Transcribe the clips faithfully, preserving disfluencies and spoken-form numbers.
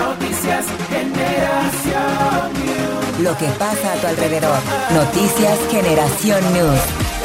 Noticias Generación News. Lo que pasa a tu alrededor. Noticias Generación News.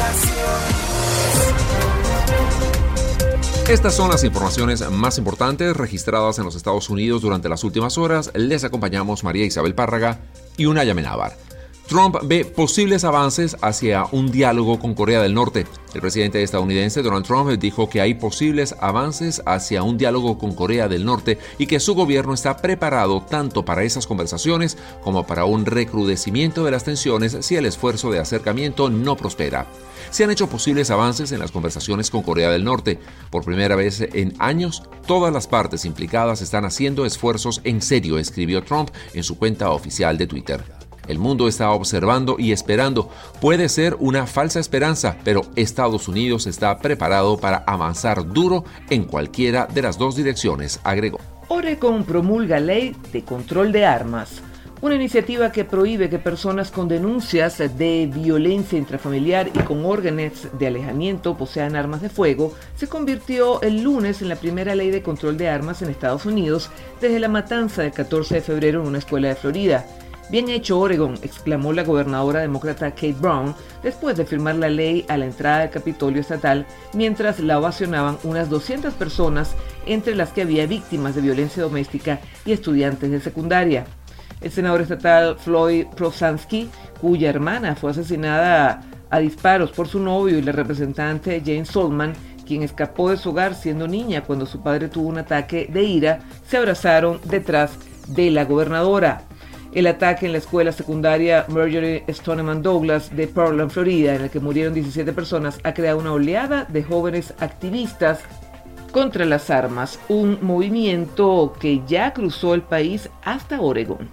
Estas son las informaciones más importantes registradas en los Estados Unidos durante las últimas horas. Les acompañamos María Isabel Párraga y Unaya Menábar. Trump ve posibles avances hacia un diálogo con Corea del Norte. El presidente estadounidense Donald Trump dijo que hay posibles avances hacia un diálogo con Corea del Norte y que su gobierno está preparado tanto para esas conversaciones como para un recrudecimiento de las tensiones si el esfuerzo de acercamiento no prospera. Se han hecho posibles avances en las conversaciones con Corea del Norte. Por primera vez en años, todas las partes implicadas están haciendo esfuerzos en serio, escribió Trump en su cuenta oficial de Twitter. El mundo está observando y esperando. Puede ser una falsa esperanza, pero Estados Unidos está preparado para avanzar duro en cualquiera de las dos direcciones, agregó. Oregon promulga ley de control de armas. Una iniciativa que prohíbe que personas con denuncias de violencia intrafamiliar y con órdenes de alejamiento posean armas de fuego se convirtió el lunes en la primera ley de control de armas en Estados Unidos desde la matanza del catorce de febrero en una escuela de Florida. Bien hecho, Oregon, exclamó la gobernadora demócrata Kate Brown después de firmar la ley a la entrada del Capitolio estatal, mientras la ovacionaban unas doscientas personas, entre las que había víctimas de violencia doméstica y estudiantes de secundaria. El senador estatal Floyd Prosansky, cuya hermana fue asesinada a disparos por su novio, y la representante Jane Solman, quien escapó de su hogar siendo niña cuando su padre tuvo un ataque de ira, se abrazaron detrás de la gobernadora. El ataque en la escuela secundaria Marjorie Stoneman Douglas de Portland, Florida, en el que murieron diecisiete personas, ha creado una oleada de jóvenes activistas contra las armas, un movimiento que ya cruzó el país hasta Oregon.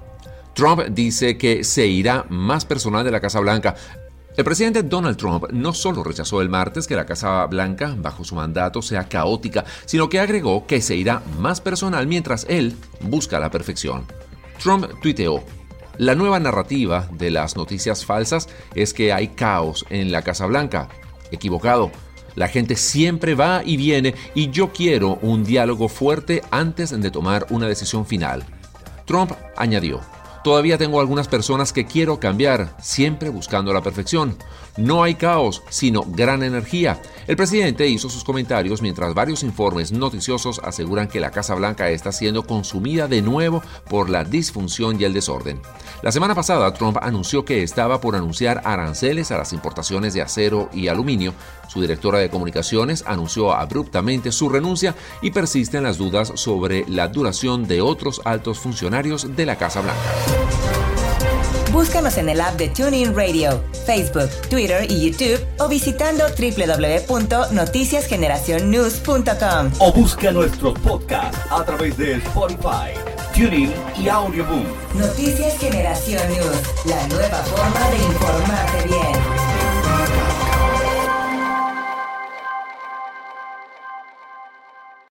Trump dice que se irá más personal de la Casa Blanca. El presidente Donald Trump no solo rechazó el martes que la Casa Blanca, bajo su mandato, sea caótica, sino que agregó que se irá más personal mientras él busca la perfección. Trump tuiteó: la nueva narrativa de las noticias falsas es que hay caos en la Casa Blanca. Equivocado. La gente siempre va y viene y yo quiero un diálogo fuerte antes de tomar una decisión final. Trump añadió: todavía tengo algunas personas que quiero cambiar, siempre buscando la perfección. No hay caos, sino gran energía. El presidente hizo sus comentarios mientras varios informes noticiosos aseguran que la Casa Blanca está siendo consumida de nuevo por la disfunción y el desorden. La semana pasada, Trump anunció que estaba por anunciar aranceles a las importaciones de acero y aluminio. Su directora de comunicaciones anunció abruptamente su renuncia y persisten las dudas sobre la duración de otros altos funcionarios de la Casa Blanca. Búscanos en el app de TuneIn Radio, Facebook, Twitter y YouTube o visitando doble u doble u doble u punto noticias generación news punto com. O busca nuestros podcasts a través de Spotify, TuneIn y Audioboom. Noticias Generación News, la nueva forma de